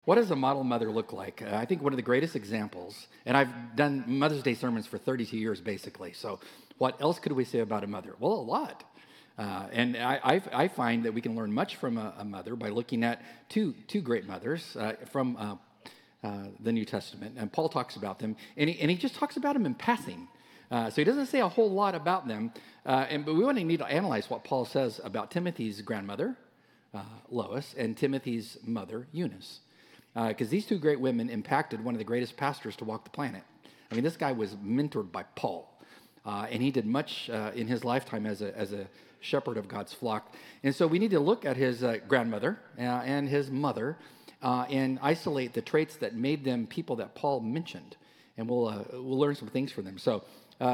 What does a model mother look like? I think one of the greatest examples, and I've done Mother's Day sermons for 32 years basically, so what else could we say about a mother? Well, a lot. And I find that we can learn much from a mother by looking at two great mothers from the New Testament. And Paul talks about them, and he just talks about them in passing. So he doesn't say a whole lot about them, but we want to need to analyze what Paul says about Timothy's grandmother, Lois, and Timothy's mother, Eunice. Because these two great women impacted one of the greatest pastors to walk the planet. I mean, this guy was mentored by Paul, and he did much in his lifetime as a shepherd of God's flock. And so we need to look at his grandmother and his mother and isolate the traits that made them people that Paul mentioned, and we'll learn some things from them. So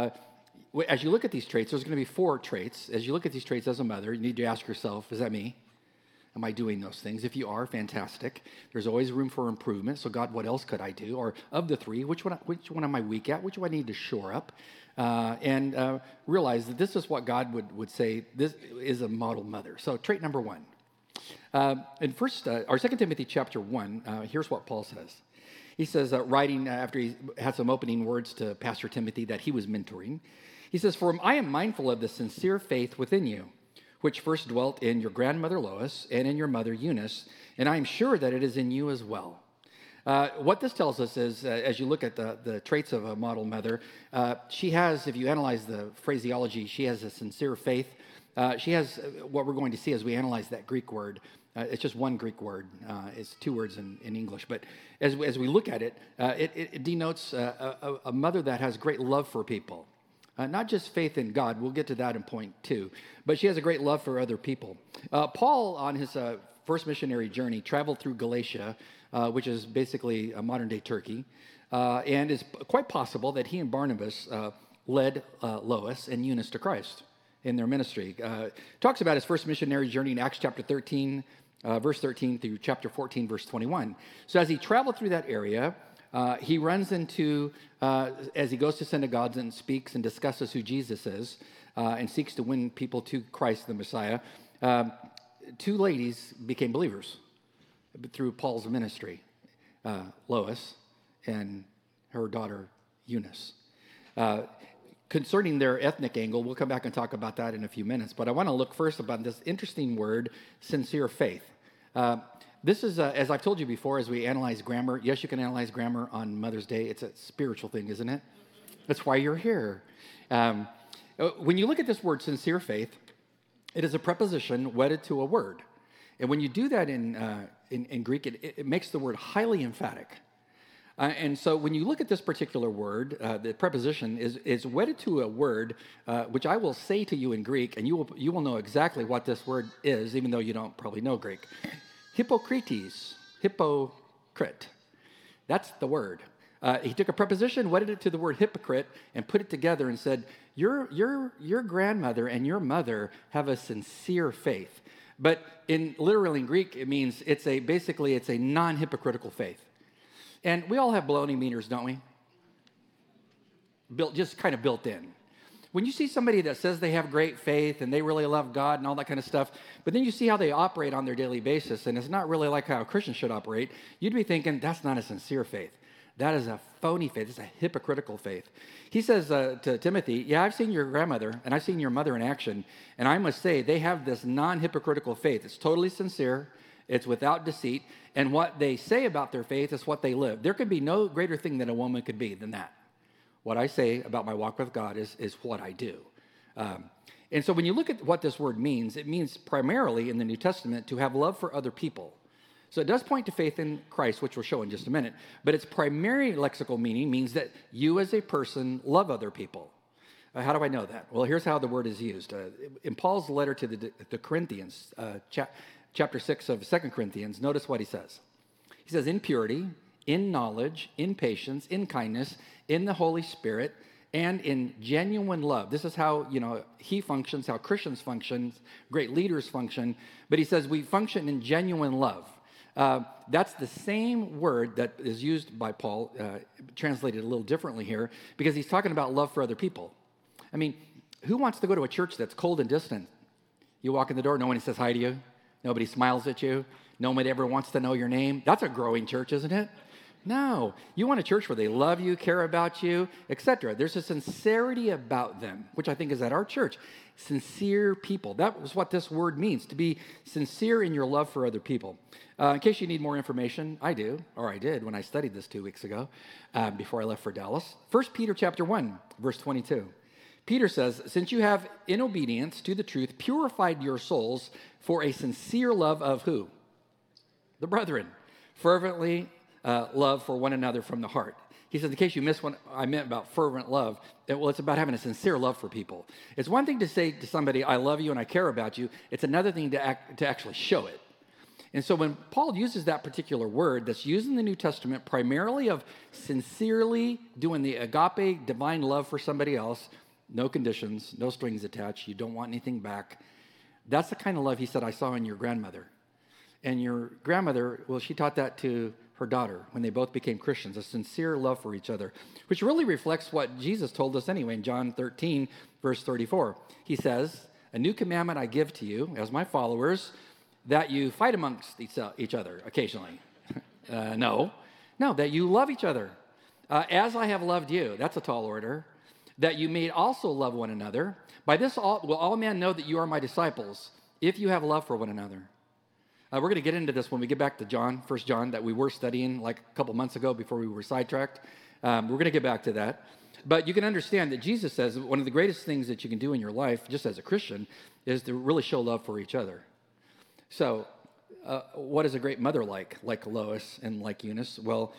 as you look at these traits, there's going to be 4 traits. As you look at these traits as a mother, you need to ask yourself, is that me? Am I doing those things? If you are, fantastic. There's always room for improvement. So God, what else could I do? Or of the 3, which one am I weak at? Which one I need to shore up? And realize that this is what God would say. This is a model mother. So trait number 1. In 2 Timothy chapter 1, here's what Paul says. He says, writing after he had some opening words to Pastor Timothy that he was mentoring. He says, "For I am mindful of the sincere faith within you, which first dwelt in your grandmother Lois and in your mother Eunice, and I am sure that it is in you as well." What this tells us is, as you look at the traits of a model mother, she has, if you analyze the phraseology, she has a sincere faith. She has what we're going to see as we analyze that Greek word. It's just one Greek word. It's 2 words in English. But as we look at it, it denotes a mother that has great love for people. Not just faith in God, we'll get to that in point 2, but she has a great love for other people. Paul, on his first missionary journey, traveled through Galatia, which is basically modern-day Turkey, and it's quite possible that he and Barnabas led Lois and Eunice to Christ in their ministry. Talks about his first missionary journey in Acts chapter 13, verse 13 through chapter 14, verse 21. So as he traveled through that area, he runs into, as he goes to synagogues and speaks and discusses who Jesus is and seeks to win people to Christ, the Messiah, 2 ladies became believers through Paul's ministry, Lois and her daughter Eunice. Concerning their ethnic angle, we'll come back and talk about that in a few minutes, but I want to look first about this interesting word, sincere faith. This is, as I've told you before, as we analyze grammar, yes, you can analyze grammar on Mother's Day. It's a spiritual thing, isn't it? That's why you're here. When you look at this word, sincere faith, it is a preposition wedded to a word. And when you do that in Greek, it makes the word highly emphatic. And so when you look at this particular word, the preposition is wedded to a word, which I will say to you in Greek, and you will know exactly what this word is, even though you don't probably know Greek. Hippokrites, hypocrite. That's the word. He took a preposition, wedded it to the word hypocrite, and put it together and said, your grandmother and your mother have a sincere faith. But literally in Greek, it means it's a non-hypocritical faith. And we all have baloney meters, don't we? Just kind of built in. When you see somebody that says they have great faith and they really love God and all that kind of stuff, but then you see how they operate on their daily basis, and it's not really like how a Christian should operate, you'd be thinking, that's not a sincere faith. That is a phony faith. It's a hypocritical faith. He says to Timothy, yeah, I've seen your grandmother and I've seen your mother in action, and I must say they have this non-hypocritical faith. It's totally sincere. It's without deceit. And what they say about their faith is what they live. There could be no greater thing that a woman could be than that. What I say about my walk with God is what I do. And so when you look at what this word means, it means primarily in the New Testament to have love for other people. So it does point to faith in Christ, which we'll show in just a minute. But its primary lexical meaning means that you as a person love other people. How do I know that? Well, here's how the word is used. In Paul's letter to the Corinthians, chapter 6 of 2 Corinthians, notice what he says. He says, in purity, in knowledge, in patience, in kindness, in the Holy Spirit, and in genuine love. This is how, he functions, how Christians function, great leaders function. But he says we function in genuine love. That's the same word that is used by Paul, translated a little differently here, because he's talking about love for other people. I mean, who wants to go to a church that's cold and distant? You walk in the door, no one says hi to you. Nobody smiles at you. Nobody ever wants to know your name. That's a growing church, isn't it? No. You want a church where they love you, care about you, etc. There's a sincerity about them, which I think is at our church. Sincere people. That was what this word means, to be sincere in your love for other people. In case you need more information, I do, or I did when I studied this 2 weeks ago before I left for Dallas. 1 Peter chapter 1, verse 22. Peter says, since you have, in obedience to the truth, purified your souls for a sincere love of who? The brethren. Fervently love for one another from the heart. He says, in case you missed what I meant about fervent love, it's about having a sincere love for people. It's one thing to say to somebody, I love you and I care about you. It's another thing to actually show it. And so when Paul uses that particular word that's used in the New Testament primarily of sincerely doing the agape, divine love for somebody else, no conditions, no strings attached, you don't want anything back. That's the kind of love he said I saw in your grandmother. And your grandmother, well, she taught that to her daughter when they both became Christians, a sincere love for each other, which really reflects what Jesus told us anyway in John 13, verse 34. He says, a new commandment I give to you as my followers, that you fight amongst each other occasionally. No, that you love each other. As I have loved you, that's a tall order, that you may also love one another. By this will all men know that you are my disciples, if you have love for one another. We're going to get into this when we get back to John, 1 John, that we were studying like a couple months ago before we were sidetracked. We're going to get back to that. But you can understand that Jesus says one of the greatest things that you can do in your life, just as a Christian, is to really show love for each other. So what is a great mother like Lois and like Eunice? Well,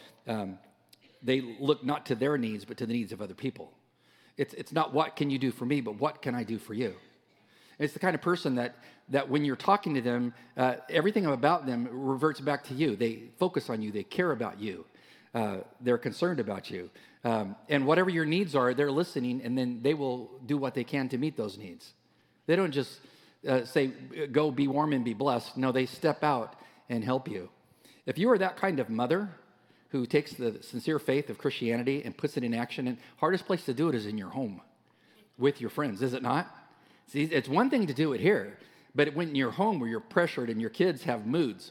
they look not to their needs, but to the needs of other people. It's not what can you do for me, but what can I do for you? It's the kind of person that when you're talking to them, everything about them reverts back to you. They focus on you. They care about you. They're concerned about you. And whatever your needs are, they're listening, and then they will do what they can to meet those needs. They don't just say, go be warm and be blessed. No, they step out and help you. If you are that kind of mother who takes the sincere faith of Christianity and puts it in action, and hardest place to do it is in your home with your friends, is it not? See, it's one thing to do it here, but when you're home where you're pressured and your kids have moods,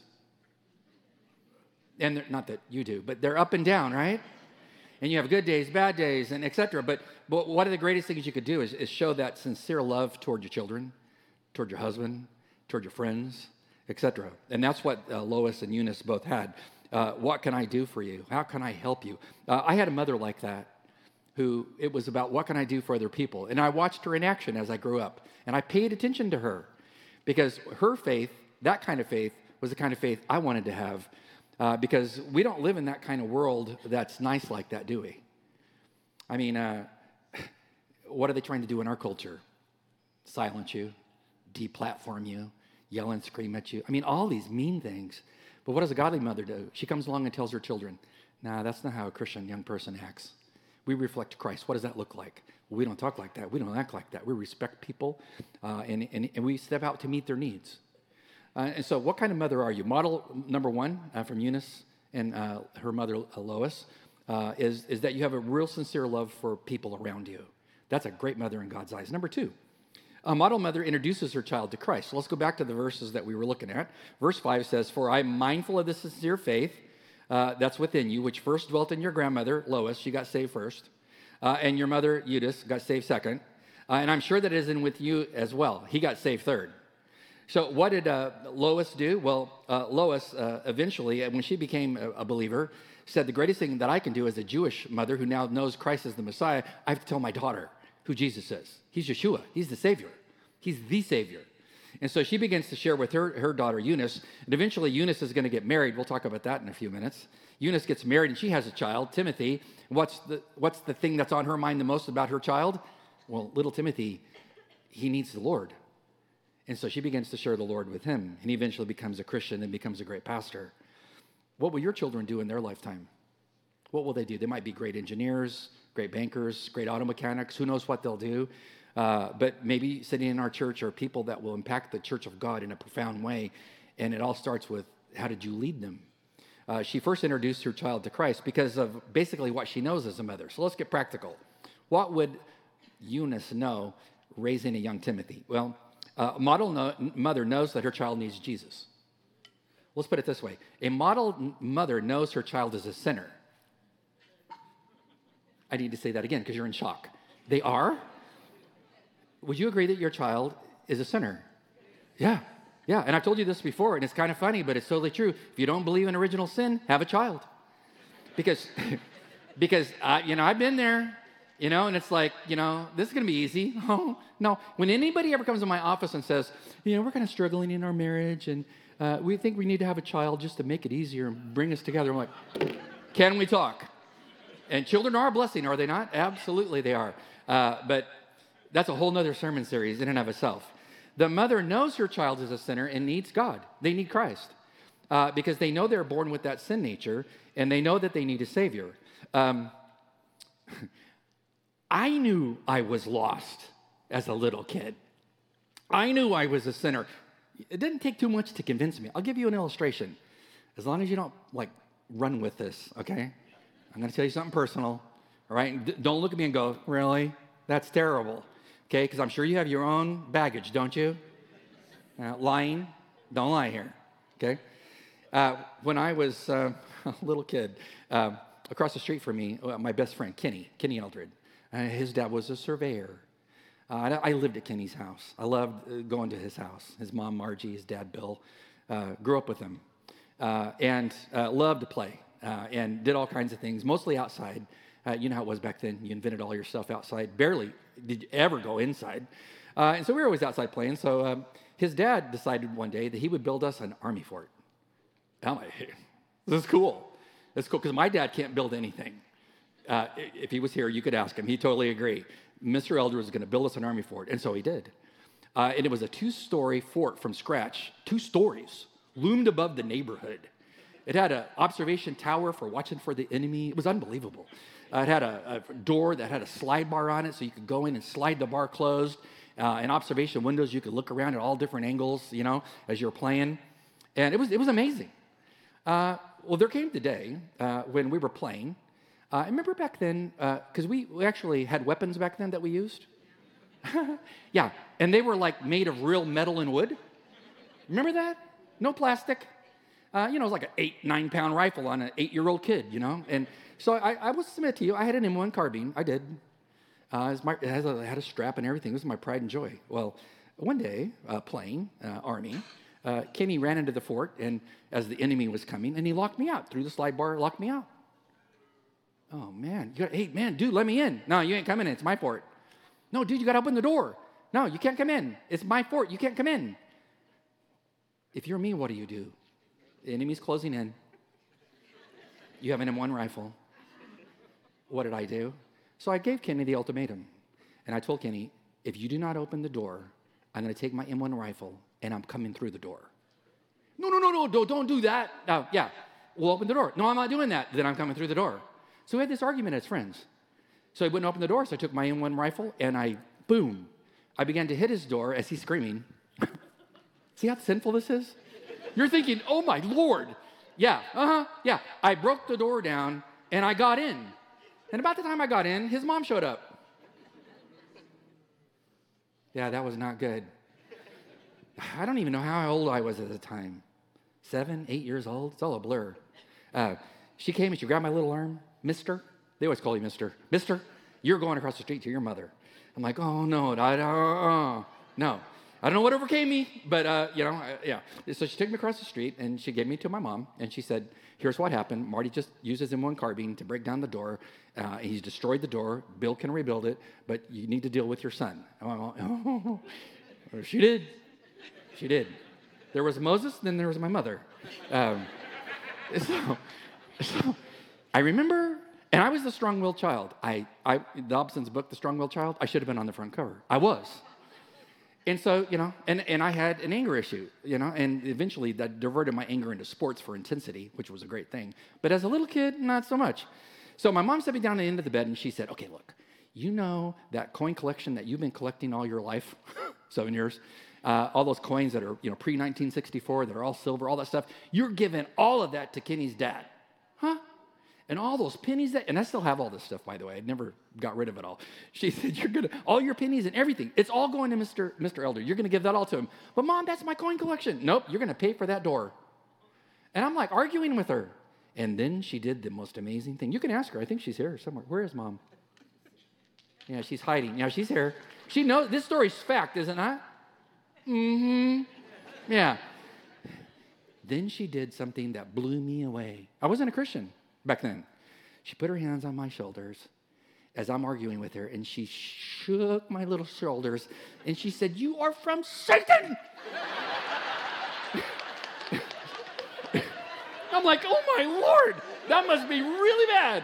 and not that you do, but they're up and down, right? And you have good days, bad days, and et cetera. But one of the greatest things you could do is show that sincere love toward your children, toward your husband, toward your friends, et cetera. And that's what Lois and Eunice both had. What can I do for you? How can I help you? I had a mother like that who it was about what can I do for other people? And I watched her in action as I grew up. And I paid attention to her because her faith, that kind of faith, was the kind of faith I wanted to have because we don't live in that kind of world that's nice like that, do we? I mean, what are they trying to do in our culture? Silence you, deplatform you, yell and scream at you. I mean, all these mean things. But what does a godly mother do? She comes along and tells her children, nah, that's not how a Christian young person acts. We reflect Christ. What does that look like? Well, we don't talk like that. We don't act like that. We respect people, and we step out to meet their needs. And so what kind of mother are you? Model number one from Eunice and her mother, Lois, is that you have a real sincere love for people around you. That's a great mother in God's eyes. Number two, a model mother introduces her child to Christ. So let's go back to the verses that we were looking at. Verse 5 says, for I am mindful of the sincere faith that's within you, which first dwelt in your grandmother, Lois. She got saved first. And your mother, Eunice, got saved second. And I'm sure that it is in with you as well. He got saved third. So what did Lois do? Well, Lois eventually, when she became a believer, said the greatest thing that I can do as a Jewish mother who now knows Christ as the Messiah, I have to tell my daughter who Jesus is. He's Yeshua. He's the Savior. He's the Savior. And so she begins to share with her daughter, Eunice, and eventually Eunice is going to get married. We'll talk about that in a few minutes. Eunice gets married, and she has a child, Timothy. What's the thing that's on her mind the most about her child? Well, little Timothy, he needs the Lord. And so she begins to share the Lord with him, and he eventually becomes a Christian and becomes a great pastor. What will your children do in their lifetime? What will they do? They might be great engineers, great bankers, great auto mechanics. Who knows what they'll do? But maybe sitting in our church are people that will impact the church of God in a profound way. And it all starts with, how did you lead them? She first introduced her child to Christ because of basically what she knows as a mother. So let's get practical. What would Eunice know raising a young Timothy? Well, a model mother knows that her child needs Jesus. Let's put it this way. A model mother knows her child is a sinner. I need to say that again because you're in shock. They are? Would you agree that your child is a sinner? Yeah. Yeah. And I've told you this before, and it's kind of funny, but it's totally true. If you don't believe in original sin, have a child. Because I've been there, and it's like, this is going to be easy. Oh, no. When anybody ever comes to my office and says, we're kind of struggling in our marriage, and we think we need to have a child just to make it easier and bring us together, I'm like, can we talk? And children are a blessing, are they not? Absolutely they are. But that's a whole nother sermon series in and of itself. The mother knows her child is a sinner and needs God. They need Christ because they know they're born with that sin nature, and they know that they need a Savior. I knew I was lost as a little kid. I knew I was a sinner. It didn't take too much to convince me. I'll give you an illustration. As long as you don't, run with this, okay? I'm going to tell you something personal, all right? Don't look at me and go, really? That's terrible, okay? Because I'm sure you have your own baggage, don't you? Lying, don't lie here, okay? When I was a little kid, across the street from me, my best friend, Kenny Eldred, his dad was a surveyor. I lived at Kenny's house. I loved going to his house. His mom, Margie, his dad, Bill, grew up with him and loved to play and did all kinds of things, mostly outside. You know how it was back then. You invented all your stuff outside. Barely did you ever go inside. And so we were always outside playing. So his dad decided one day that he would build us an army fort. I'm like, hey, this is cool. It's cool because my dad can't build anything. If he was here, you could ask him. He'd totally agree. Mr. Elder was going to build us an army fort, and so he did. And it was a 2-story fort from scratch, 2 stories, loomed above the neighborhood. It had an observation tower for watching for the enemy. It was unbelievable. It had a door that had a slide bar on it, so you could go in and slide the bar closed. And observation windows, you could look around at all different angles, as you're playing. And it was amazing. Well, there came the day when we were playing. I remember back then, because we actually had weapons back then that we used. Yeah, and they were made of real metal and wood. Remember that? No plastic. It was like an 8-9 pound rifle on an 8-year-old kid, And so I will submit to you, I had an M1 carbine. I did. It had a strap and everything. It was my pride and joy. Well, one day, playing Army, Kenny ran into the fort, and as the enemy was coming, and he locked me out. Through the slide bar, locked me out. Oh, man. Hey, man, dude, let me in. No, you ain't coming in. It's my fort. No, dude, you got to open the door. No, you can't come in. It's my fort. You can't come in. If you're me, what do? The enemy's closing in. You have an M1 rifle. What did I do? So I gave Kenny the ultimatum. And I told Kenny, if you do not open the door, I'm going to take my M1 rifle, and I'm coming through the door. No, don't do that. Yeah, we'll open the door. No, I'm not doing that. Then I'm coming through the door. So we had this argument as friends. So he wouldn't open the door, so I took my M1 rifle, and I began to hit his door as he's screaming. See how sinful this is? You're thinking, oh, my Lord. Yeah, yeah. I broke the door down, and I got in. And about the time I got in, his mom showed up. Yeah, that was not good. I don't even know how old I was at the time. 7, 8 years old? It's all a blur. She came and she grabbed my little arm. Mister, they always call you Mister. Mister, you're going across the street to your mother. I'm like, oh, no, no. I don't know what overcame me, but, yeah. So she took me across the street, and she gave me to my mom, and she said, here's what happened. Marty just used his M1 carbine to break down the door. He's destroyed the door. Bill can rebuild it, but you need to deal with your son. I went, oh. She did. She did. There was Moses, then there was my mother. So I remember, and I was the strong-willed child. Dobson's book, The Strong-Willed Child, I should have been on the front cover. I was. And so, and I had an anger issue, and eventually that diverted my anger into sports for intensity, which was a great thing. But as a little kid, not so much. So my mom set me down at the end of the bed, and she said, okay, look, you know that coin collection that you've been collecting all your life, 7 years, all those coins that are, pre-1964, that are all silver, all that stuff, you're giving all of that to Kenny's dad. Huh? And all those pennies and I still have all this stuff, by the way. I never got rid of it all. She said, all your pennies and everything, it's all going to Mr. Elder. You're going to give that all to him. But Mom, that's my coin collection. Nope, you're going to pay for that door. And I'm like arguing with her. And then she did the most amazing thing. You can ask her. I think she's here somewhere. Where is Mom? Yeah, she's hiding. Yeah, she's here. She knows this story's fact, isn't it? Mm-hmm. Yeah. Then she did something that blew me away. I wasn't a Christian back then. She put her hands on my shoulders as I'm arguing with her, and she shook my little shoulders, and she said, "You are from Satan!" I'm like, oh my Lord, that must be really bad.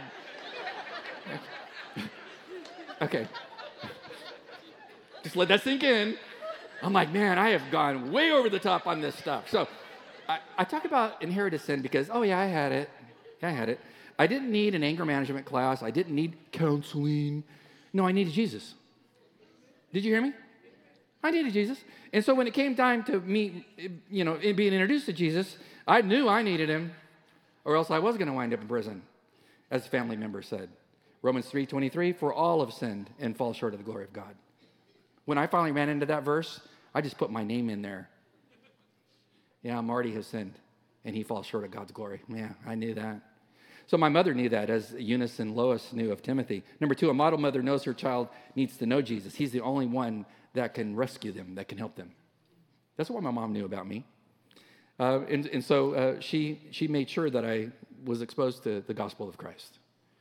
Okay. Just let that sink in. I'm like, man, I have gone way over the top on this stuff. So I talk about inherited sin because, oh yeah, I had it. Yeah, I had it. I didn't need an anger management class. I didn't need counseling. No, I needed Jesus. Did you hear me? I needed Jesus. And so when it came time to meet, being introduced to Jesus, I knew I needed him, or else I was going to wind up in prison, as a family member said. Romans 3:23, for all have sinned and fall short of the glory of God. When I finally ran into that verse, I just put my name in there. Yeah, Marty has sinned, and he falls short of God's glory. Yeah, I knew that. So my mother knew that, as Eunice and Lois knew of Timothy. Number 2, a model mother knows her child needs to know Jesus. He's the only one that can rescue them, that can help them. That's what my mom knew about me. So she made sure that I was exposed to the gospel of Christ.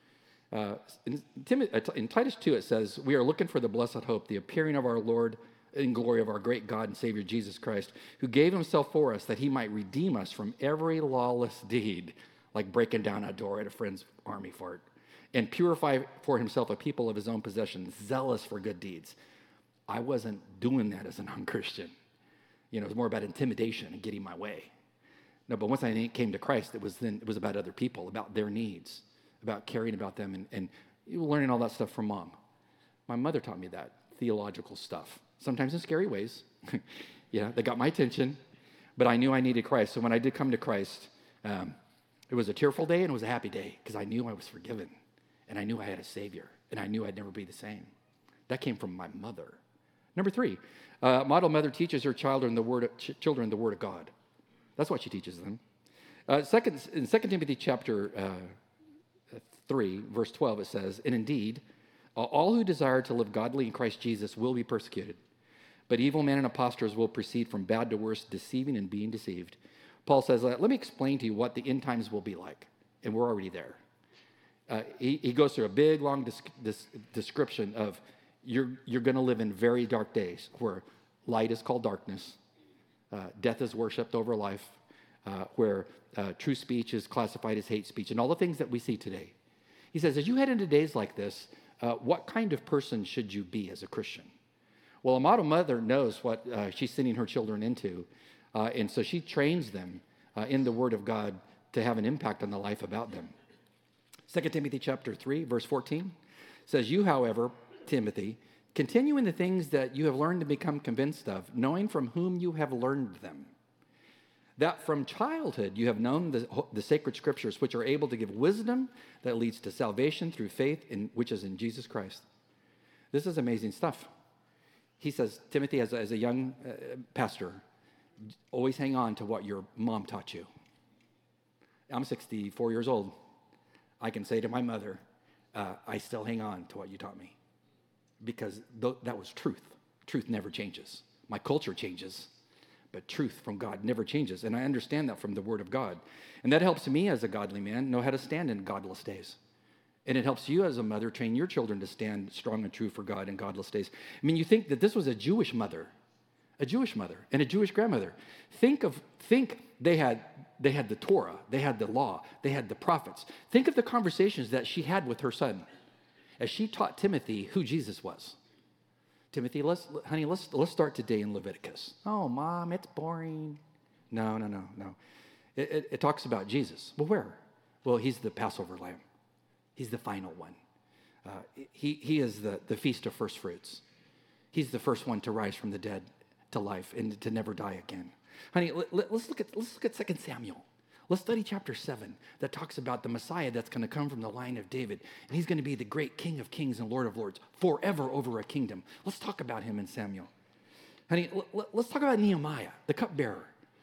In Titus 2, it says, we are looking for the blessed hope, the appearing of our Lord in glory of our great God and Savior Jesus Christ, who gave himself for us that he might redeem us from every lawless deed, like breaking down a door at a friend's army fort, and purify for himself a people of his own possession, zealous for good deeds. I wasn't doing that as a non-Christian. It was more about intimidation and getting my way. No, but once I came to Christ, it was about other people, about their needs, about caring about them, and learning all that stuff from Mom. My mother taught me that theological stuff, sometimes in scary ways. They got my attention, but I knew I needed Christ. So when I did come to Christ, it was a tearful day and it was a happy day because I knew I was forgiven, and I knew I had a Savior, and I knew I'd never be the same. That came from my mother. Number 3, model mother teaches her children the word of God. That's what she teaches them. In 2 Timothy chapter 3, verse 12, it says, and indeed, all who desire to live godly in Christ Jesus will be persecuted, but evil men and impostors will proceed from bad to worse, deceiving and being deceived. Paul says, let me explain to you what the end times will be like, and we're already there. He goes through a big, long description of you're going to live in very dark days where light is called darkness, death is worshipped over life, where true speech is classified as hate speech, and all the things that we see today. He says, as you head into days like this, what kind of person should you be as a Christian? Well, a model mother knows what she's sending her children into, and so she trains them in the Word of God to have an impact on the life about them. 2 Timothy chapter 3, verse 14 says, you, however, Timothy, continue in the things that you have learned and become convinced of, knowing from whom you have learned them, that from childhood you have known the sacred scriptures, which are able to give wisdom that leads to salvation through faith, which is in Jesus Christ. This is amazing stuff. He says, Timothy, as a young pastor, always hang on to what your mom taught you. I'm 64 years old. I can say to my mother, I still hang on to what you taught me, because that was truth. Truth never changes. My culture changes, but truth from God never changes. And I understand that from the Word of God. And that helps me as a godly man know how to stand in godless days. And it helps you as a mother train your children to stand strong and true for God in godless days. I mean, you think that this was a Jewish mother and a Jewish grandmother. Think they had the Torah, they had the law, they had the prophets. Think of the conversations that she had with her son as she taught Timothy who Jesus was. Timothy, let's start today in Leviticus. Oh, Mom, it's boring. No. It talks about Jesus. Well, where? Well, he's the Passover lamb. He's the final one. He is the feast of first fruits. He's the first one to rise from the dead to life and to never die again. Honey, let's look at 2 Samuel. Let's study chapter 7 that talks about the Messiah that's going to come from the line of David. And he's going to be the great King of kings and Lord of lords forever over a kingdom. Let's talk about him in Samuel. Honey, let's talk about Nehemiah, the cupbearer.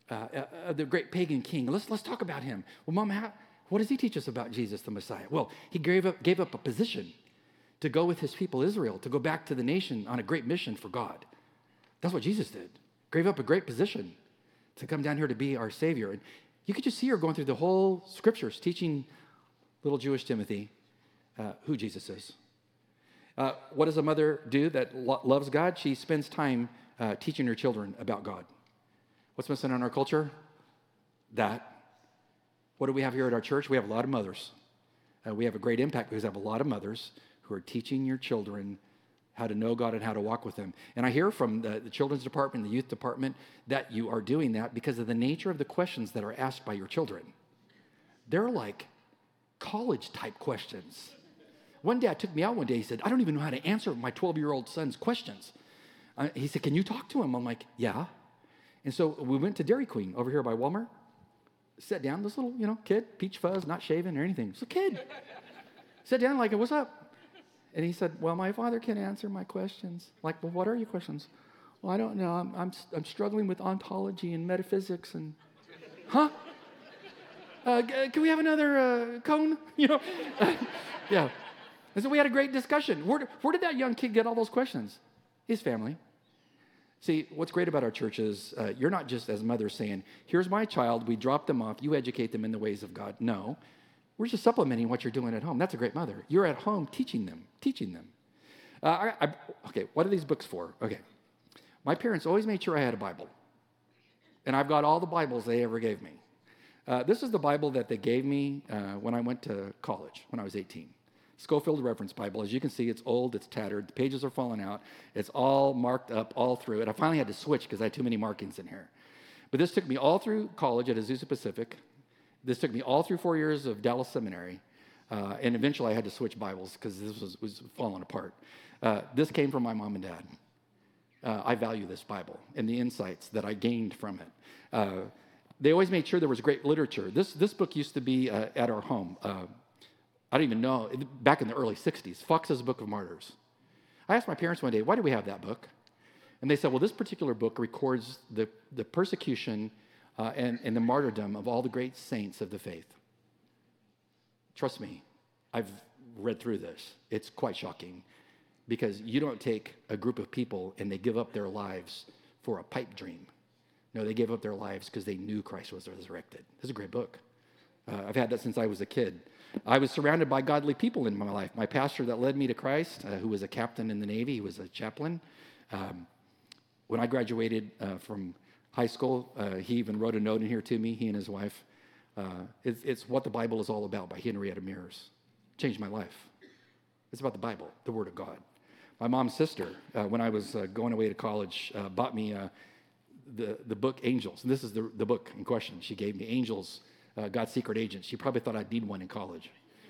the great pagan king. Let's talk about him. Well, Mom, what does he teach us about Jesus, the Messiah? Well, he gave up a position to go with his people Israel, to go back to the nation on a great mission for God. That's what Jesus did. Gave up a great position to come down here to be our Savior. And you could just see her going through the whole scriptures, teaching little Jewish Timothy who Jesus is. What does a mother do that loves God? She spends time teaching her children about God. What's missing in our culture? That. What do we have here at our church? We have a lot of mothers. We have a great impact because we have a lot of mothers who are teaching your children how to know God and how to walk with Him. And I hear from the children's department, the youth department, that you are doing that because of the nature of the questions that are asked by your children. They're like college-type questions. One dad took me out one day. He said, I don't even know how to answer my 12-year-old son's questions. He said, can you talk to him? I'm like, yeah. And so we went to Dairy Queen over here by Walmart. Sat down, this little, kid, peach fuzz, not shaven or anything. It's a kid. Sat down like, what's up? And he said, well, my father can answer my questions. Like, well, what are your questions? Well, I don't know. I'm struggling with ontology and metaphysics and, huh? Can we have another cone? Yeah. And so we had a great discussion. Where did that young kid get all those questions? His family. See, what's great about our church is you're not just as mothers saying, here's my child, we drop them off, you educate them in the ways of God. No, we're just supplementing what you're doing at home. That's a great mother. You're at home teaching them. Okay, what are these books for? Okay, my parents always made sure I had a Bible. And I've got all the Bibles they ever gave me. This is the Bible that they gave me when I went to college, when I was 18. Schofield Reference Bible. As you can see, it's old, it's tattered, the pages are falling out, it's all marked up all through it. I finally had to switch because I had too many markings in here. But this took me all through college at Azusa Pacific. This took me all through 4 years of Dallas Seminary. And eventually I had to switch Bibles because this was falling apart. This came from my mom and dad. I value this Bible and the insights that I gained from it. They always made sure there was great literature. This book used to be at our home. I don't even know, back in the early 60s, Fox's Book of Martyrs. I asked my parents one day, why do we have that book? And they said, well, this particular book records the persecution and the martyrdom of all the great saints of the faith. Trust me, I've read through this. It's quite shocking because you don't take a group of people and they give up their lives for a pipe dream. No, they gave up their lives because they knew Christ was resurrected. This is a great book. I've had that since I was a kid. I was surrounded by godly people in my life. My pastor that led me to Christ, who was a captain in the Navy, he was a chaplain. When I graduated from high school, he even wrote a note in here to me, he and his wife. It's What the Bible is All About by Henrietta Mears. Changed my life. It's about the Bible, the Word of God. My mom's sister, when I was going away to college, bought me the book Angels. And this is the book in question. She gave me Angels, God's Secret Agents. She probably thought I'd need one in college,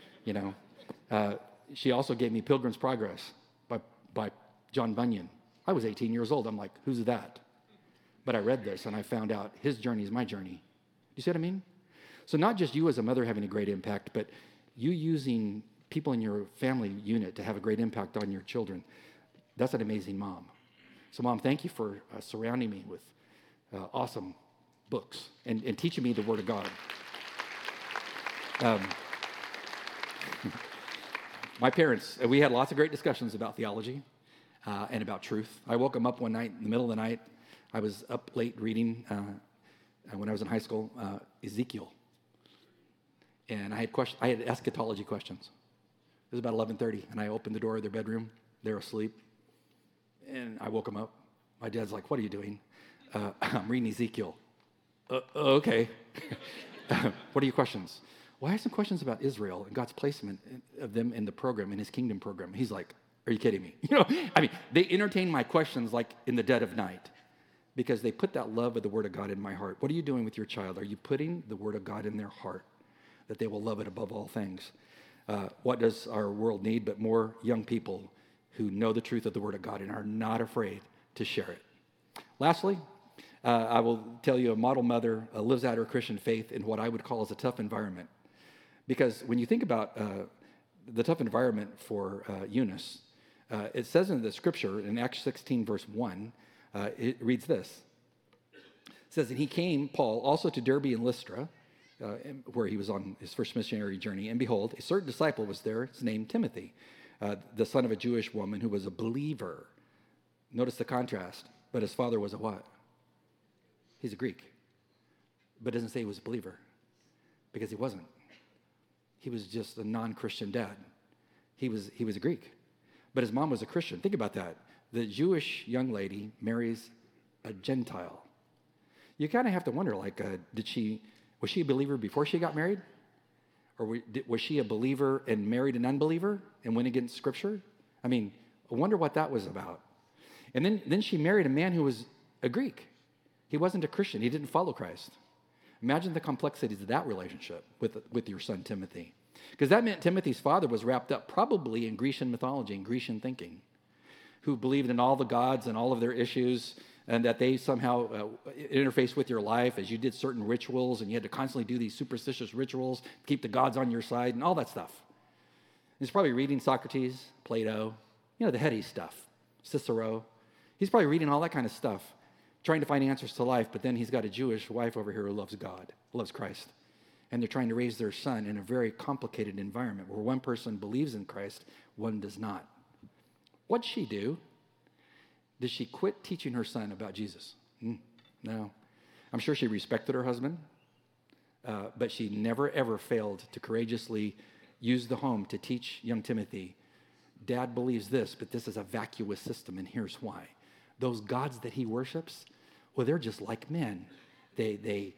She also gave me Pilgrim's Progress by John Bunyan. I was 18 years old. I'm like, who's that? But I read this and I found out his journey is my journey. You see what I mean? So not just you as a mother having a great impact, but you using people in your family unit to have a great impact on your children. That's an amazing mom. So Mom, thank you for surrounding me with awesome books and teaching me the Word of God. My parents, we had lots of great discussions about theology and about truth. I woke them up one night in the middle of the night. I was up late reading when I was in high school, Ezekiel. And I had eschatology questions. It was about 11:30, and I opened the door of their bedroom. They were asleep, and I woke them up. My dad's like, "What are you doing?" I'm reading Ezekiel. Okay. What are your questions? Well, I have some questions about Israel and God's placement of them in the program, in His kingdom program. He's like, "Are you kidding me?" They entertain my questions like in the dead of night because they put that love of the Word of God in my heart. What are you doing with your child? Are you putting the Word of God in their heart that they will love it above all things? What does our world need but more young people who know the truth of the Word of God and are not afraid to share it? Lastly, I will tell you a model mother lives out her Christian faith in what I would call as a tough environment. Because when you think about the tough environment for Eunice, it says in the scripture in Acts 16, verse 1, it reads this. It says, and he came, Paul, also to Derbe and Lystra, where he was on his first missionary journey. And behold, a certain disciple was there, his name Timothy, the son of a Jewish woman who was a believer. Notice the contrast. But his father was a what? He's a Greek. But it doesn't say he was a believer, because he wasn't. He was just a non-Christian dad. He was a Greek. But his mom was a Christian. Think about that. The Jewish young lady marries a Gentile. You kind of have to wonder, like, was she a believer before she got married? Or was she a believer and married an unbeliever and went against Scripture? I mean, I wonder what that was about. And then she married a man who was a Greek. He wasn't a Christian. He didn't follow Christ. Imagine the complexities of that relationship with your son Timothy. Because that meant Timothy's father was wrapped up probably in Grecian mythology and Grecian thinking, who believed in all the gods and all of their issues, and that they somehow interface with your life as you did certain rituals, and you had to constantly do these superstitious rituals, keep the gods on your side, and all that stuff. He's probably reading Socrates, Plato, the heady stuff, Cicero. He's probably reading all that kind of stuff, trying to find answers to life, but then he's got a Jewish wife over here who loves God, loves Christ. And they're trying to raise their son in a very complicated environment where one person believes in Christ, one does not. What'd she do? Did she quit teaching her son about Jesus? No. I'm sure she respected her husband, but she never, ever failed to courageously use the home to teach young Timothy, Dad believes this, but this is a vacuous system, and here's why. Those gods that he worships, well, they're just like men. They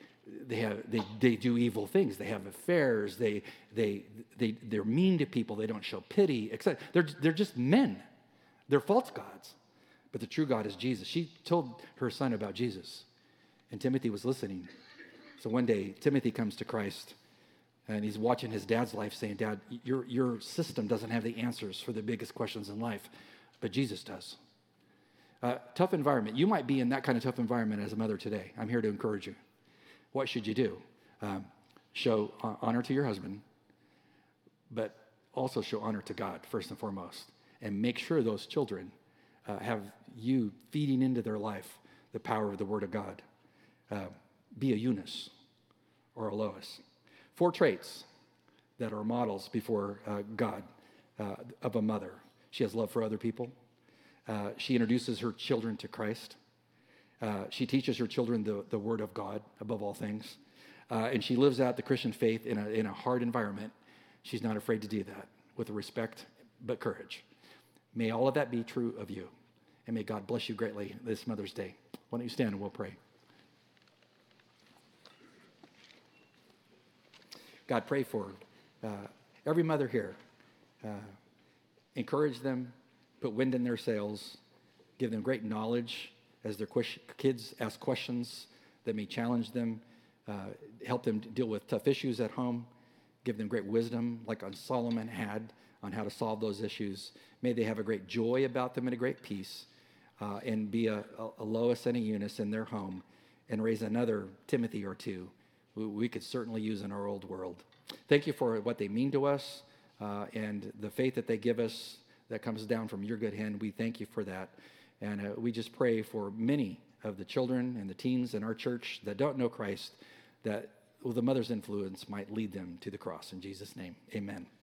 do evil things. They have affairs. They're mean to people. They don't show pity, etc. They're just men. They're false gods. But the true God is Jesus. She told her son about Jesus, and Timothy was listening. So one day, Timothy comes to Christ, and he's watching his dad's life saying, Dad, your system doesn't have the answers for the biggest questions in life, but Jesus does. Tough environment. You might be in that kind of tough environment as a mother today. I'm here to encourage you. What should you do? Show honor to your husband, but also show honor to God first and foremost, and make sure those children have you feeding into their life the power of the Word of God. Be a Eunice or a Lois. 4 traits that are models before God of a mother. She has love for other people. She introduces her children to Christ. She teaches her children the Word of God above all things. And she lives out the Christian faith in a hard environment. She's not afraid to do that with respect but courage. May all of that be true of you. And may God bless you greatly this Mother's Day. Why don't you stand and we'll pray. God, pray for every mother here. Encourage them, put wind in their sails, give them great knowledge as their kids ask questions that may challenge them, help them deal with tough issues at home, give them great wisdom like Solomon had on how to solve those issues. May they have a great joy about them and a great peace, and be a Lois and a Eunice in their home, and raise another Timothy or two we could certainly use in our old world. Thank you for what they mean to us, and the faith that they give us that comes down from your good hand. We thank you for that. And we just pray for many of the children and the teens in our church that don't know Christ, that the mother's influence might lead them to the cross. In Jesus' name, amen.